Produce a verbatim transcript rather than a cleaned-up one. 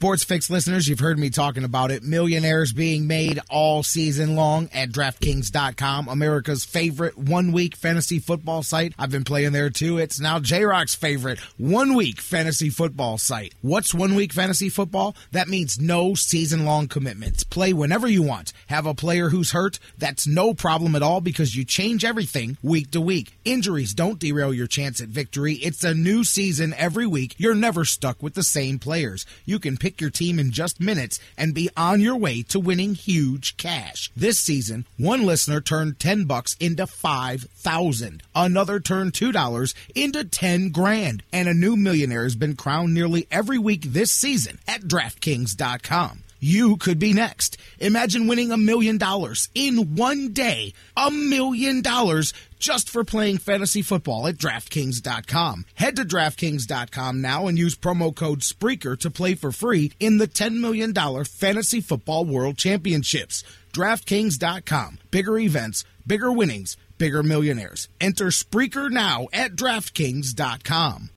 Sports Fix listeners, you've heard me talking about it. Millionaires being made all season long at DraftKings dot com, America's favorite one-week fantasy football site. I've been playing there too. It's now J-Rock's favorite one-week fantasy football site. What's one-week fantasy football? That means no season-long commitments. Play whenever you want. Have a player who's hurt? That's no problem at all because you change everything week to week. Injuries don't derail your chance at victory. It's a new season every week. You're never stuck with the same players. You can pick your team in just minutes and be on your way to winning huge cash. This season, one listener turned ten bucks into five thousand. Another turned two dollars into ten grand. And a new millionaire has been crowned nearly every week this season at DraftKings dot com. You could be next. Imagine winning a million dollars in one day. A million dollars just for playing fantasy football at DraftKings dot com. Head to DraftKings dot com now and use promo code Spreaker to play for free in the ten million dollars Fantasy Football World Championships. DraftKings dot com. Bigger events, bigger winnings, bigger millionaires. Enter Spreaker now at DraftKings dot com.